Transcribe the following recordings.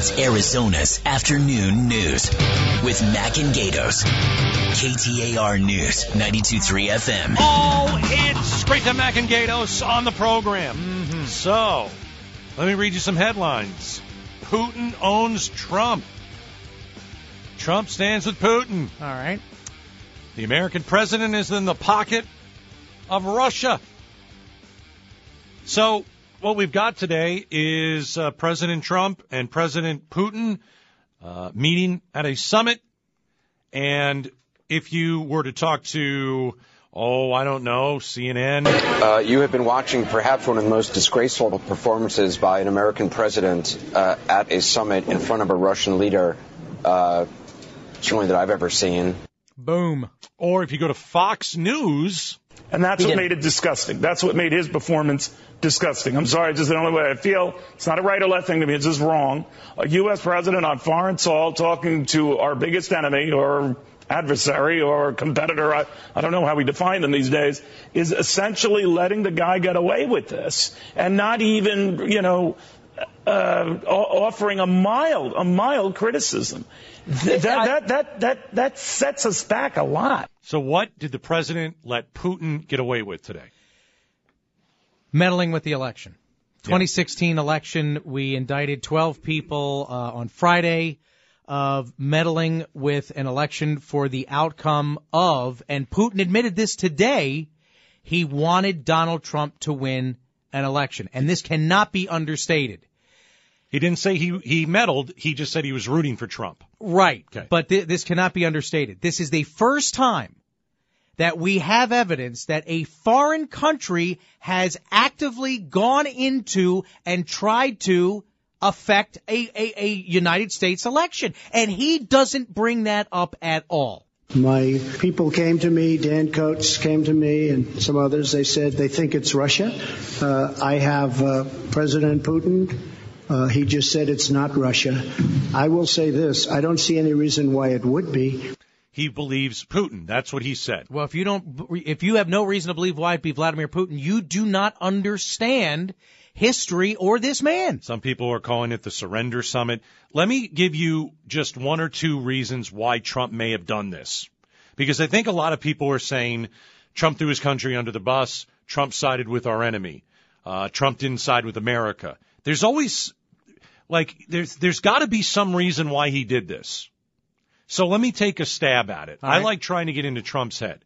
It's Arizona's afternoon news with Mac and Gatos. KTAR News, 92.3 FM. Oh, it's great to Mac and Gatos on the program. So, let me read you some headlines. Putin owns Trump. Trump stands with Putin. All right. The American president is in the pocket of Russia. So, what we've got today is President Trump and President Putin meeting at a summit. And if you were to talk to, CNN. You have been watching perhaps one of the most disgraceful performances by an American president at a summit in front of a Russian leader, certainly that I've ever seen. Boom. Or if you go to Fox News. And that's what made it disgusting. That's what made his performance disgusting. I'm sorry, it's just the only way I feel. It's not a right or left thing to me. It's just wrong. A U.S. president on foreign soil talking to our biggest enemy or adversary or competitor, I don't know how we define them these days, is essentially letting the guy get away with this and not even, offering a mild criticism. That sets us back a lot. So what did the president let Putin get away with today? Meddling with the election. 2016 election, we indicted 12 people on Friday of meddling with an election for the outcome of, and Putin admitted this today, he wanted Donald Trump to win an election. And this cannot be understated. He didn't say he meddled. He just said he was rooting for Trump. Right. Okay. But this cannot be understated. This is the first time that we have evidence that a foreign country has actively gone into and tried to affect a United States election. And he doesn't bring that up at all. My people came to me, Dan Coates came to me, and some others. They said they think it's Russia. I have President Putin. He just said it's not Russia. I will say this. I don't see any reason why it would be. He believes Putin. That's what he said. Well, if you have no reason to believe why it'd be Vladimir Putin, you do not understand history or this man. Some people are calling it the surrender summit. Let me give you just one or two reasons why Trump may have done this. Because I think a lot of people are saying Trump threw his country under the bus. Trump sided with our enemy. Trump didn't side with America. There's always, there's got to be some reason why he did this. So let me take a stab at it. Right. I like trying to get into Trump's head.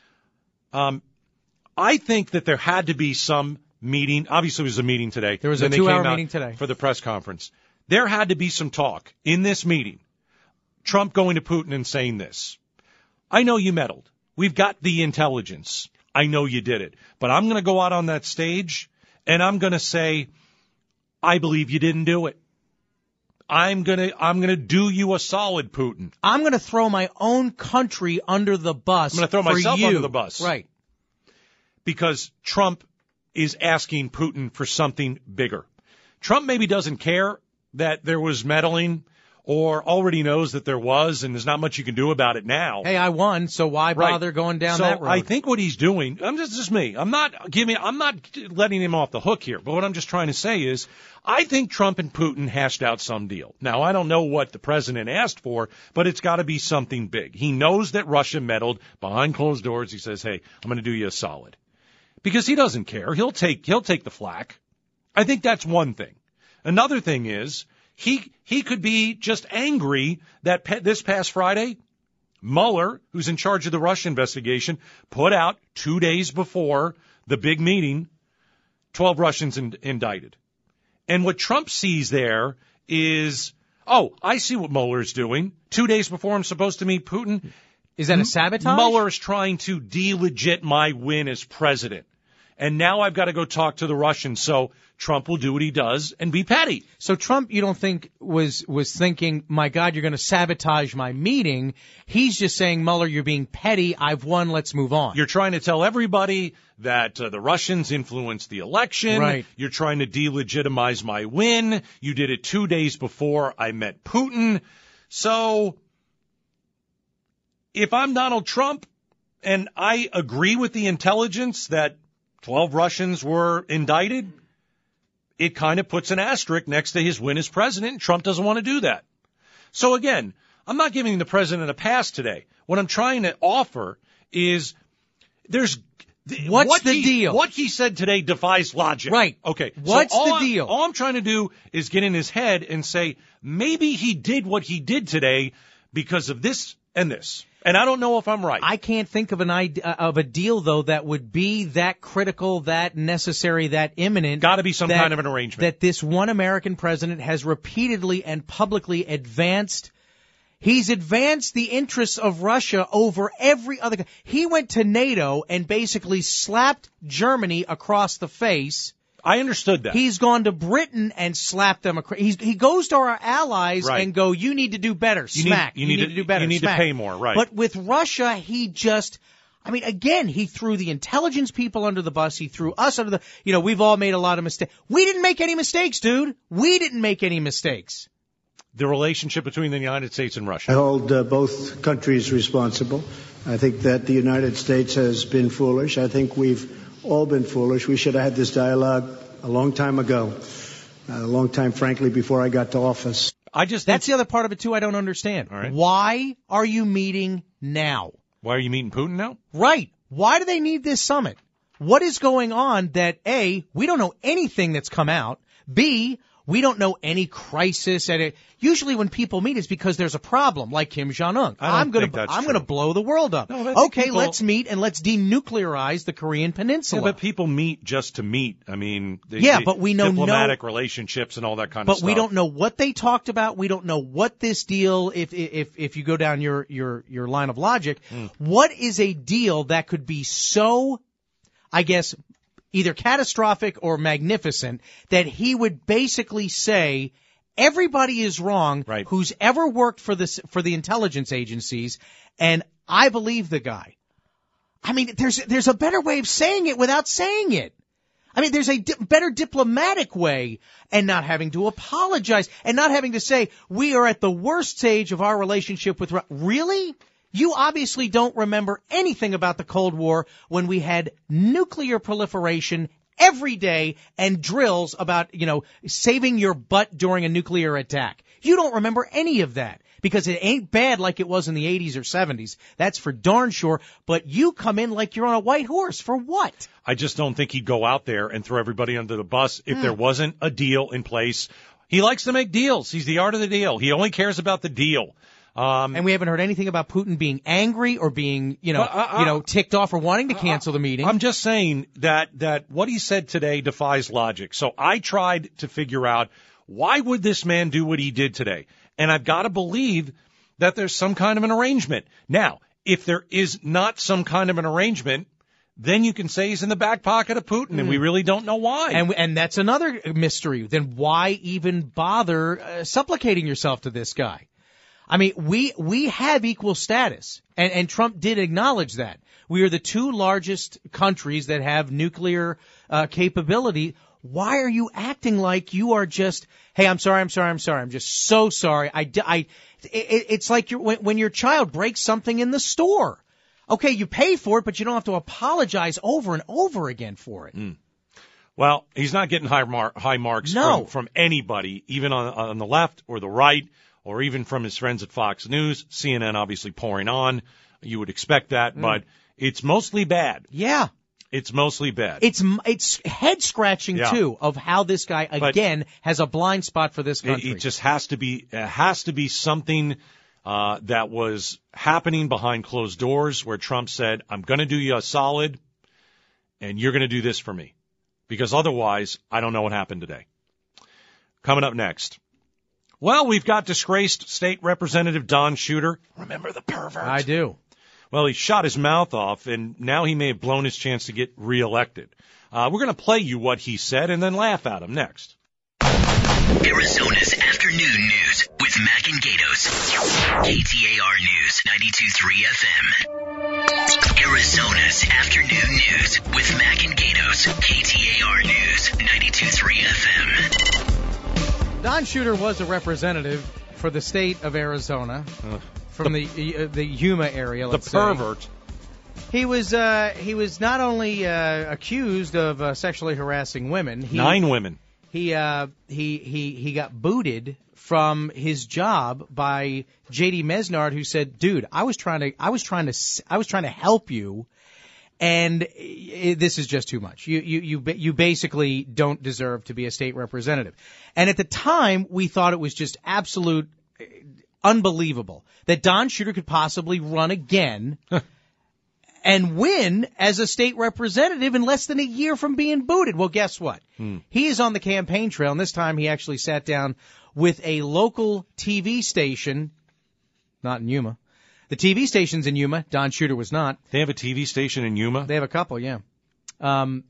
I think that there had to be some meeting. Obviously, it was a meeting today. There was a 2-hour meeting today. For the press conference. There had to be some talk in this meeting. Trump going to Putin and saying this. I know you meddled. We've got the intelligence. I know you did it. But I'm going to go out on that stage and I'm going to say, I believe you didn't do it. I'm gonna do you a solid, Putin. I'm gonna throw my own country under the bus. I'm gonna throw myself under the bus. Right. Because Trump is asking Putin for something bigger. Trump maybe doesn't care that there was meddling or already knows that there was, and there's not much you can do about it now. Hey, I won, so why bother going down that road? So I think what he's doing, just me. I'm not letting him off the hook here, but what I'm just trying to say is I think Trump and Putin hashed out some deal. Now, I don't know what the president asked for, but it's got to be something big. He knows that Russia meddled behind closed doors. He says, hey, I'm going to do you a solid. Because he doesn't care. He'll take the flak. I think that's one thing. Another thing is he could be just angry that this past Friday, Mueller, who's in charge of the Russia investigation, put out 2 days before the big meeting, 12 Russians indicted. And what Trump sees there is, I see what Mueller's doing. 2 days before I'm supposed to meet Putin. Is that a sabotage? Mueller's trying to delegit my win as president. And now I've got to go talk to the Russians. So Trump will do what he does and be petty. So Trump, you don't think was thinking, my God, you're going to sabotage my meeting. He's just saying, Mueller, you're being petty. I've won. Let's move on. You're trying to tell everybody that the Russians influenced the election. Right. You're trying to delegitimize my win. You did it 2 days before I met Putin. So if I'm Donald Trump and I agree with the intelligence that 12 Russians were indicted, it kind of puts an asterisk next to his win as president, and Trump doesn't want to do that. So again, I'm not giving the president a pass today. What I'm trying to offer is What's the deal? What he said today defies logic. Right. Okay. What's the deal? All I'm trying to do is get in his head and say, maybe he did what he did today because of this and this. And I don't know if I'm right. I can't think of a deal, though, that would be that critical, that necessary, that imminent. Got to be some kind of an arrangement. That this one American president has repeatedly and publicly advanced. He's advanced the interests of Russia over every other. He went to NATO and basically slapped Germany across the face. I understood that. He's gone to Britain and slapped them across. He goes to our allies and go, you need to do better. Smack. You need to do better. You need Smack. to pay more, right. But with Russia, again, he threw the intelligence people under the bus. He threw us under the, we've all made a lot of mistakes. We didn't make any mistakes, dude. We didn't make any mistakes. The relationship between the United States and Russia. I hold both countries responsible. I think that the United States has been foolish. I think we've all been foolish. We should have had this dialogue a long time ago, a long time, frankly, before I got to office. That's the other part of it, too, I don't understand. All right. Why are you meeting now? Why are you meeting Putin now? Right. Why do they need this summit? What is going on that, A, we don't know anything that's come out, B, we don't know any crisis at it. Usually when people meet, it's because there's a problem, like Kim Jong-un. I'm going to blow the world up. No, let's meet and let's denuclearize the Korean Peninsula. Yeah, but people meet just to meet. I mean, but we know diplomatic relationships and all that kind of stuff. But we don't know what they talked about. We don't know what this deal. If you go down your line of logic, what is a deal that could be so, I guess, either catastrophic or magnificent, that he would basically say everybody is wrong who's ever worked for the intelligence agencies, and I believe the guy. I mean, there's a better way of saying it without saying it. I mean, there's a better diplomatic way, and not having to apologize and not having to say we are at the worst stage of our relationship with Russia. Really? You obviously don't remember anything about the Cold War when we had nuclear proliferation every day and drills about, saving your butt during a nuclear attack. You don't remember any of that because it ain't bad like it was in the 80s or 70s. That's for darn sure. But you come in like you're on a white horse. For what? I just don't think he'd go out there and throw everybody under the bus if there wasn't a deal in place. He likes to make deals. He's the art of the deal. He only cares about the deal. And we haven't heard anything about Putin being angry or being, ticked off or wanting to cancel the meeting. I'm just saying that what he said today defies logic. So I tried to figure out, why would this man do what he did today? And I've got to believe that there's some kind of an arrangement. Now, if there is not some kind of an arrangement, then you can say he's in the back pocket of Putin, and we really don't know why. And that's another mystery. Then why even bother supplicating yourself to this guy? I mean, we have equal status, and Trump did acknowledge that. We are the two largest countries that have nuclear capability. Why are you acting like you are just, hey, I'm sorry, I'm just so sorry. It's like when your child breaks something in the store. Okay, you pay for it, but you don't have to apologize over and over again for it. Well, he's not getting high marks from anybody, even on the left or the right, or even from his friends at Fox News. CNN obviously pouring on. You would expect that, but it's mostly bad. Yeah. It's mostly bad. It's head-scratching, too, of how this guy, again, has a blind spot for this country. It just has to be something that was happening behind closed doors where Trump said, I'm going to do you a solid, and you're going to do this for me. Because otherwise, I don't know what happened today. Coming up next. Well, we've got disgraced State Representative Don Shooter. Remember the pervert? I do. Well, he shot his mouth off, and now he may have blown his chance to get reelected. We're going to play you what he said and then laugh at him next. Arizona's Afternoon News with Mac and Gatos. KTAR News 92.3 FM. Arizona's Afternoon News with Mac and Gatos. KTAR News 92.3 FM. Don Shooter was a representative for the state of Arizona from the Yuma area. Let's the pervert. He was not only accused of sexually harassing women. 9 women. he got booted from his job by J.D. Mesnard, who said, "Dude, I was trying to help you, and this is just too much. You basically don't deserve to be a state representative." And at the time, we thought it was just absolute unbelievable that Don Shooter could possibly run again and win as a state representative in less than a year from being booted. Well, guess what? He is on the campaign trail, and this time he actually sat down with a local TV station, not in Yuma. The TV station's in Yuma. Don Shooter was not. They have a TV station in Yuma? They have a couple, yeah. And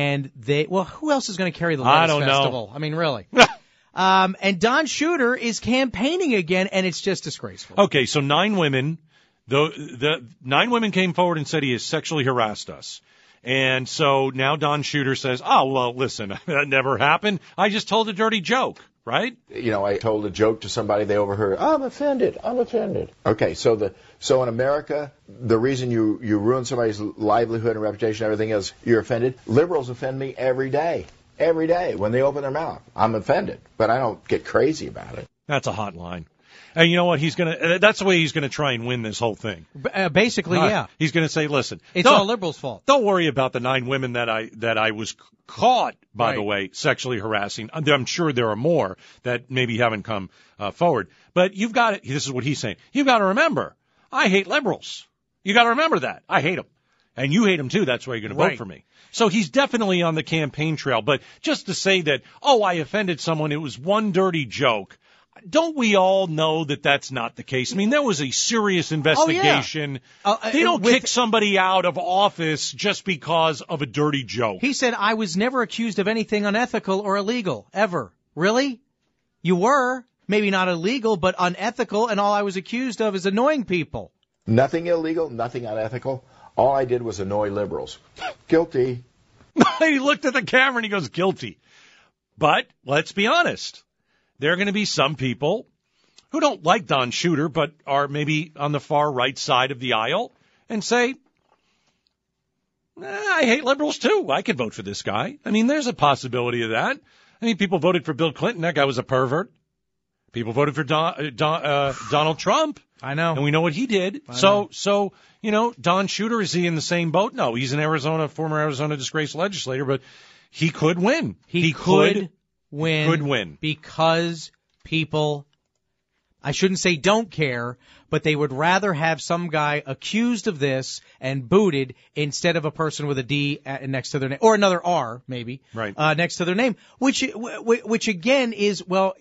who else is going to carry the Lettuce Festival? Know. I mean, really. And Don Shooter is campaigning again, and it's just disgraceful. Okay, so 9 women. The 9 women came forward and said he has sexually harassed us. And so now Don Shooter says, oh, well, listen, that never happened. I just told a dirty joke, right? You know, I told a joke to somebody, they overheard, I'm offended. Okay, so in America, the reason you ruin somebody's livelihood and reputation and everything is you're offended. Liberals offend me every day. Every day when they open their mouth. I'm offended, but I don't get crazy about it. That's a hot line. And you know what? That's the way he's going to try and win this whole thing. Basically, yeah. He's going to say, listen. It's all liberals' fault. Don't worry about the 9 women that I was caught, by the way, sexually harassing. I'm sure there are more that maybe haven't come forward. But you've got to, this is what he's saying. You've got to remember, I hate liberals. You got to remember that. I hate them. And you hate them too. That's why you're going to vote for me. So he's definitely on the campaign trail. But just to say that, I offended someone, it was one dirty joke. Don't we all know that that's not the case? I mean, there was a serious investigation. They don't kick somebody out of office just because of a dirty joke. He said, I was never accused of anything unethical or illegal, ever. Really? You were. Maybe not illegal, but unethical, and all I was accused of is annoying people. Nothing illegal, nothing unethical. All I did was annoy liberals. Guilty. He looked at the camera and he goes, guilty. But let's be honest. There are going to be some people who don't like Don Shooter but are maybe on the far right side of the aisle and say, I hate liberals too. I could vote for this guy. I mean, there's a possibility of that. I mean, people voted for Bill Clinton. That guy was a pervert. People voted for Donald Trump. I know. And we know what he did. So, Don Shooter, is he in the same boat? No, he's an former Arizona disgraced legislator, but he could win. He could win because people, I shouldn't say don't care, but they would rather have some guy accused of this and booted instead of a person with a D next to their name, or another R maybe, right, next to their name, which again is, well,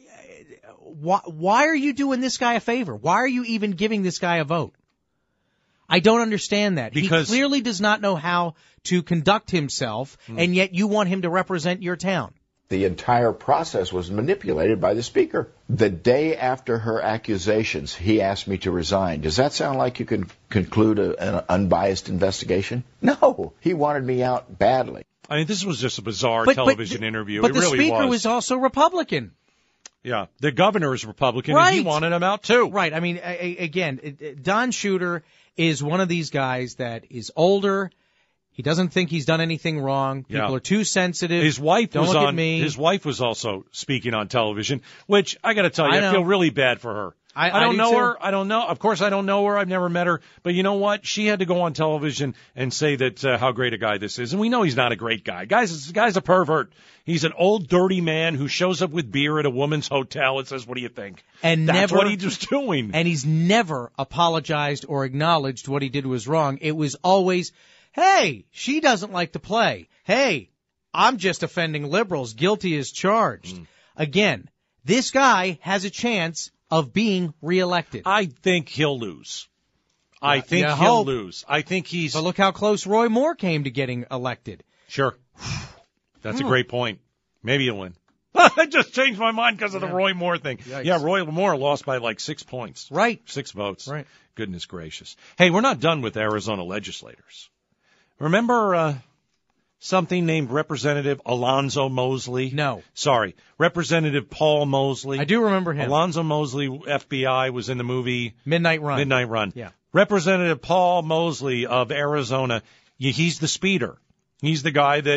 why are you doing this guy a favor? Why are you even giving this guy a vote? I don't understand that. Because he clearly does not know how to conduct himself, and yet you want him to represent your town. The entire process was manipulated by the speaker. The day after her accusations, he asked me to resign. Does that sound like you can conclude an unbiased investigation? No. He wanted me out badly. I mean, this was just a bizarre television interview. But it really the speaker was. was also Republican. Yeah, the governor is Republican, and he wanted him out too. Right. I mean, again, Don Shooter is one of these guys that is older. He doesn't think he's done anything wrong. People are too sensitive. His wife Don't was look on. at me. His wife was also speaking on television, which I got to tell you, I feel really bad for her. I don't do know too. her. I don't know. Of course, I don't know her. I've never met her. But you know what? She had to go on television and say that how great a guy this is, and we know he's not a great guy. This guy's a pervert. He's an old, dirty man who shows up with beer at a woman's hotel and says, "What do you think?" And that's what he was doing. And he's never apologized or acknowledged what he did was wrong. It was always, hey, she doesn't like to play. Hey, I'm just offending liberals. Guilty as charged. Again, this guy has a chance of being reelected. I think he'll lose. I think he'll lose. I think he's... But look how close Roy Moore came to getting elected. Sure. That's a great point. Maybe he'll win. I just changed my mind because of the Roy Moore thing. Yikes. Yeah, Roy Moore lost by like 6 points. Right. 6 votes. Right. Goodness gracious. Hey, we're not done with Arizona legislators. Remember something named Representative Alonzo Mosley? No. Sorry, Representative Paul Mosley. I do remember him. Alonzo Mosley, FBI, was in the movie Midnight Run. Yeah. Representative Paul Mosley of Arizona, he's the speeder. He's the guy that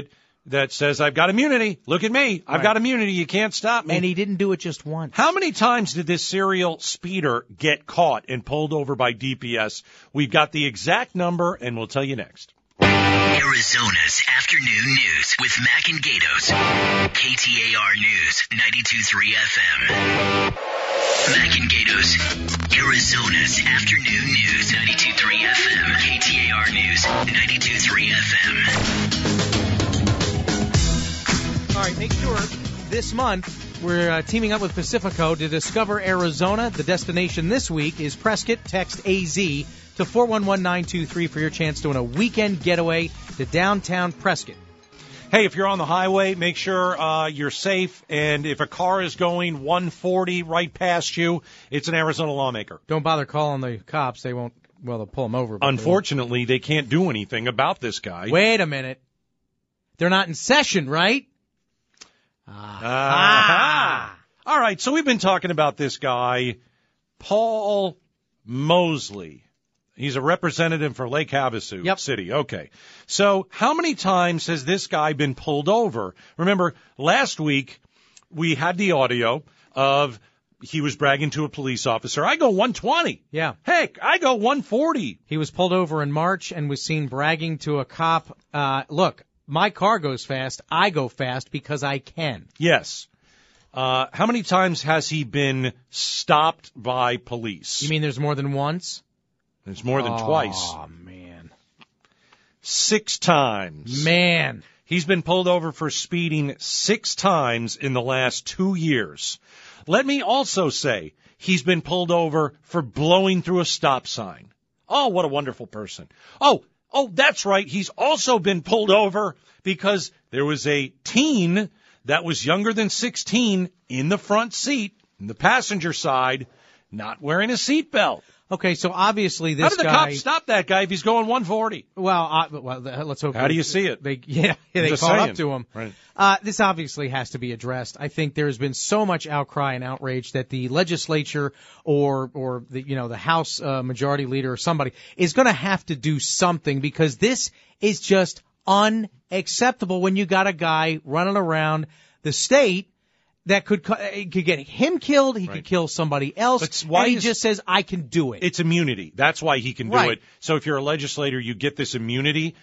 that says, I've got immunity. Look at me. I've got immunity. You can't stop me. And he didn't do it just once. How many times did this serial speeder get caught and pulled over by DPS? We've got the exact number, and we'll tell you next. Arizona's afternoon news with Mac and Gatos. KTAR News, 92.3 FM. Mac and Gatos, Arizona's afternoon news, 92.3 FM. KTAR News, 92.3 FM. All right, make sure this month we're teaming up with Pacifico to discover Arizona. The destination this week is Prescott. Text AZ to 411923 for your chance to win a weekend getaway to downtown Prescott. Hey, if you're on the highway, make sure you're safe. And if a car is going 140 right past you, it's an Arizona lawmaker. Don't bother calling the cops. They won't, well, they'll pull them over. Unfortunately, they can't do anything about this guy. Wait a minute. They're not in session, right? All right, so we've been talking about this guy, Paul Mosley. He's a representative for Lake Havasu City. Okay. So how many times has this guy been pulled over? Remember, last week we had the audio of he was bragging to a police officer. I go 120. Yeah. Heck, I go 140. He was pulled over in March and was seen bragging to a cop, look, my car goes fast. I go fast because I can. Yes. How many times has he been stopped by police? You mean there's more than once? There's more than twice. Oh, man. 6 times. Man. He's been pulled over for speeding 6 times in the last 2 years. Let me also say he's been pulled over for blowing through a stop sign. Oh, what a wonderful person. Oh, that's right. He's also been pulled over because there was a teen that was younger than 16 in the front seat, in the passenger side, not wearing a seatbelt. Okay, so obviously this guy... How did the guy... cops stop that guy if he's going 140? Well, let's hope... How do you see it? They caught up to him. Right. This obviously has to be addressed. I think there's been so much outcry and outrage that the legislature or the House majority leader or somebody is going to have to do something, because this is just unacceptable when you got a guy running around the state that could get him killed, he could kill somebody else, and he just says, I can do it. It's immunity. That's why he can do it. So if you're a legislator, you get this immunity.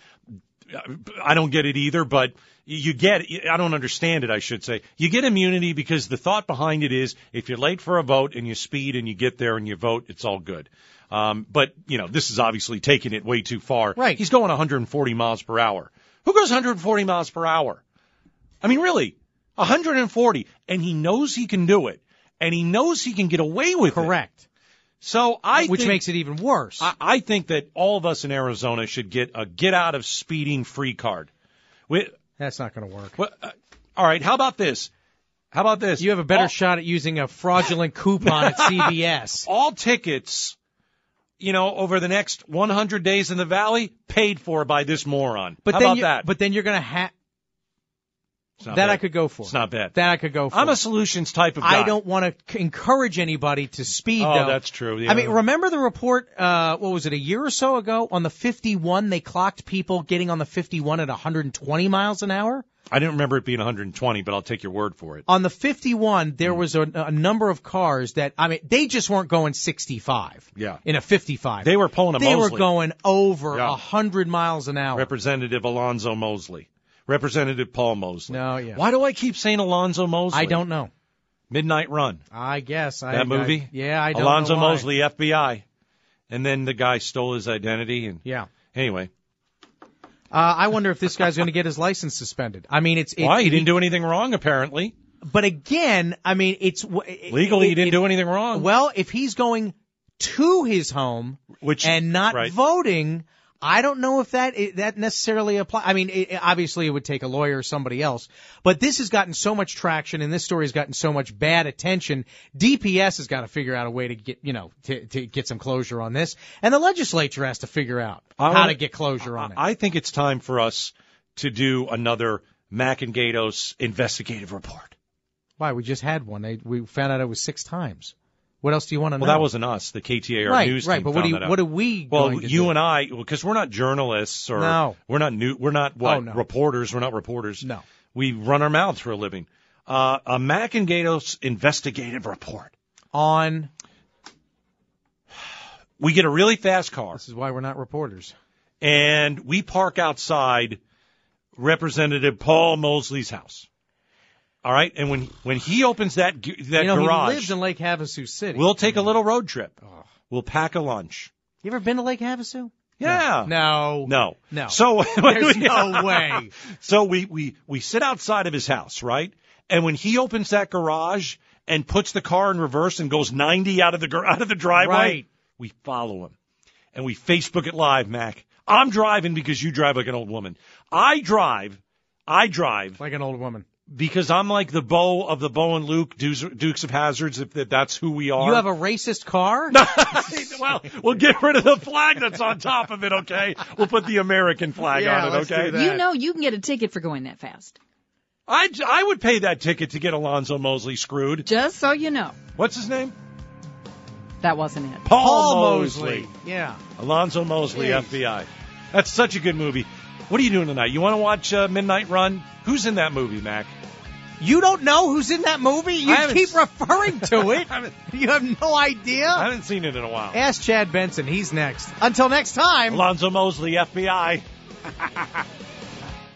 I don't get it either, but you get it. I don't understand it, I should say. You get immunity because the thought behind it is if you're late for a vote and you speed and you get there and you vote, it's all good. But, this is obviously taking it way too far. Right. He's going 140 miles per hour. Who goes 140 miles per hour? I mean, really? 140, and he knows he can do it, and he knows he can get away with it. Correct. So which makes it even worse. I think that all of us in Arizona should get a get out of speeding free card. That's not going to work. All right, how about this? You have a better shot at using a fraudulent coupon at CVS. All tickets, over the next 100 days in the Valley, paid for by this moron. How about that? But then you're going to have... That bad. I could go for. It's not bad. That I could go for. I'm a solutions type of guy. I don't want to encourage anybody to speed, though. Oh, that's true. Yeah. I mean, remember the report, what was it, a year or so ago? On the 51, they clocked people getting on the 51 at 120 miles an hour? I didn't remember it being 120, but I'll take your word for it. On the 51, there was a number of cars that, they just weren't going 65. Yeah. In a 55. They were pulling a Mosley. They were going over 100 miles an hour. Representative Alonzo Mosley. Representative Paul Mosley. No, yeah. Why do I keep saying Alonzo Mosley? I don't know. Midnight Run. I guess. That movie? I don't Alonzo know why. Mosley, FBI. And then the guy stole his identity. And yeah. Anyway. I wonder if this guy's going to get his license suspended. I mean, Why? He didn't do anything wrong, apparently. But again, it's... Legally, he didn't do anything wrong. Well, if he's going to his home and not voting... I don't know if that necessarily applies. I mean, obviously it would take a lawyer or somebody else, but this has gotten so much traction and this story has gotten so much bad attention. DPS has got to figure out a way to get, to get some closure on this, and the legislature has to figure out how to get closure on it. I think it's time for us to do another Mac and Gatos investigative report. Why? We just had one. We found out it was 6 times. What else do you want to know? Well, that wasn't us. The KTAR news team Right, but found that out. what are we Well, going to you do? and I, because we're not journalists or No. we're not reporters. We're not reporters. No. We run our mouths for a living. A Mac and Gatos investigative report. On. We get a really fast car. This is why we're not reporters. And we park outside Representative Paul Mosley's house. All right, and when he opens that garage, he lives in Lake Havasu City. we'll take a little road trip. We'll pack a lunch. You ever been to Lake Havasu? Yeah. No. So There's no way. So we sit outside of his house, right? And when he opens that garage and puts the car in reverse and goes 90 out of the driveway, Right. we follow him. And we Facebook it live, Mac. I'm driving because you drive like an old woman. I drive Like an old woman. because I'm like the Bo and Luke, Dukes of Hazzards, if that's who we are. You have a racist car? Well, we'll get rid of the flag that's on top of it, okay? We'll put the American flag on it, let's okay? do that. You know you can get a ticket for going that fast. I would pay that ticket to get Alonzo Mosley screwed. Just so you know. What's his name? That wasn't it. Paul Mosley. Yeah. Alonzo Mosley, Jeez. FBI. That's such a good movie. What are you doing tonight? You want to watch Midnight Run? Who's in that movie, Mac? You don't know who's in that movie? You haven't keep s- referring to it. You have no I idea? haven't seen it in a while. Ask Chad Benson. He's next. Until next time. Alonzo Mosley, FBI.